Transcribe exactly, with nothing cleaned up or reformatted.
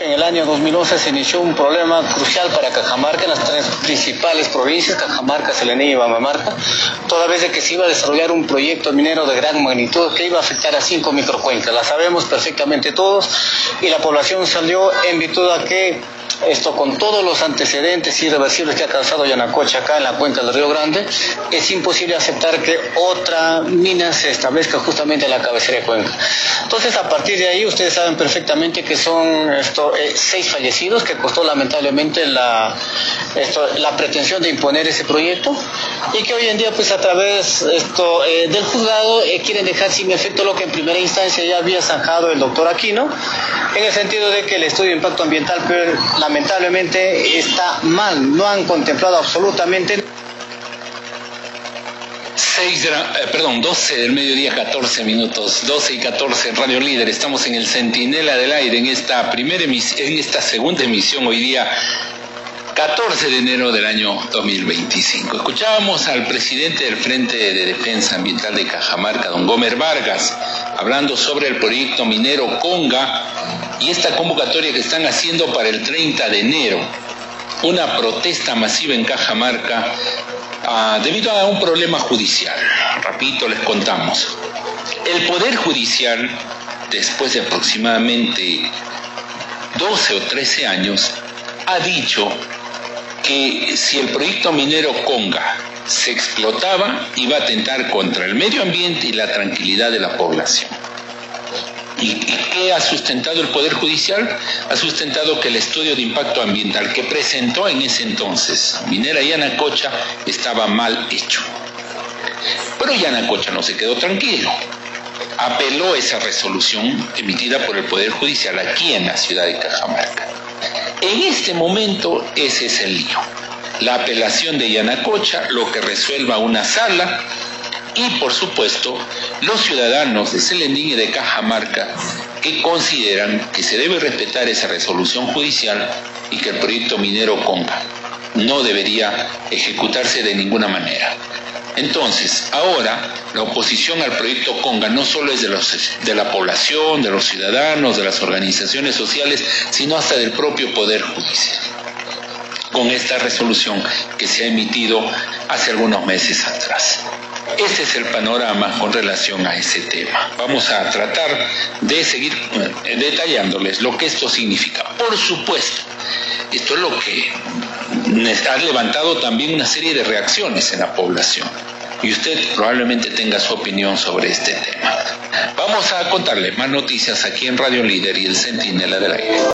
En el año dos mil once se inició un problema crucial para Cajamarca en las tres principales provincias, Cajamarca, Selení y Bambamarca, toda vez de que se iba a desarrollar un proyecto minero de gran magnitud que iba a afectar a cinco microcuencas. La sabemos perfectamente todos y la población salió en virtud a que esto, con todos los antecedentes irreversibles que ha causado Yanacocha acá en la cuenca del Río Grande, es imposible aceptar que otra mina se establezca justamente en la cabecera de cuenca. Entonces, a partir de ahí, ustedes saben perfectamente que son esto, eh, seis fallecidos, que costó lamentablemente la, esto, la pretensión de imponer ese proyecto, y que hoy en día, pues a través esto, eh, del juzgado, eh, quieren dejar sin efecto lo que en primera instancia ya había zanjado el doctor Aquino, en el sentido de que el estudio de impacto ambiental, pero, lamentablemente está mal, no han contemplado absolutamente. seis de la, eh, perdón, doce del mediodía, catorce minutos, doce y catorce en Radio Líder. Estamos en el Centinela del Aire en esta primera emisión, en esta segunda emisión hoy día catorce de enero del año dos mil veinticinco. Escuchábamos al presidente del Frente de Defensa Ambiental de Cajamarca, don Gomer Vargas, hablando sobre el proyecto minero Conga y esta convocatoria que están haciendo para el treinta de enero, una protesta masiva en Cajamarca uh, debido a un problema judicial. Repito, les contamos. El Poder Judicial, después de aproximadamente doce o trece años, ha dicho que si el proyecto minero Conga se explotaba, iba a atentar contra el medio ambiente y la tranquilidad de la población. ¿Y qué ha sustentado el Poder Judicial? Ha sustentado que el estudio de impacto ambiental que presentó en ese entonces Minera Yanacocha estaba mal hecho. Pero Yanacocha no se quedó tranquilo. Apeló esa resolución emitida por el Poder Judicial aquí en la ciudad de Cajamarca. En este momento ese es el lío. La apelación de Yanacocha, lo que resuelva una sala, y por supuesto los ciudadanos de Selenín y de Cajamarca que consideran que se debe respetar esa resolución judicial y que el proyecto minero Conga no debería ejecutarse de ninguna manera. Entonces, ahora la oposición al proyecto Conga no solo es de, los, de la población, de los ciudadanos, de las organizaciones sociales, sino hasta del propio Poder Judicial, con esta resolución que se ha emitido hace algunos meses atrás. Este es el panorama con relación a ese tema. Vamos a tratar de seguir detallándoles lo que esto significa. Por supuesto, esto es lo que ha levantado también una serie de reacciones en la población. Y usted probablemente tenga su opinión sobre este tema. Vamos a contarle más noticias aquí en Radio Líder y el Centinela del Aire.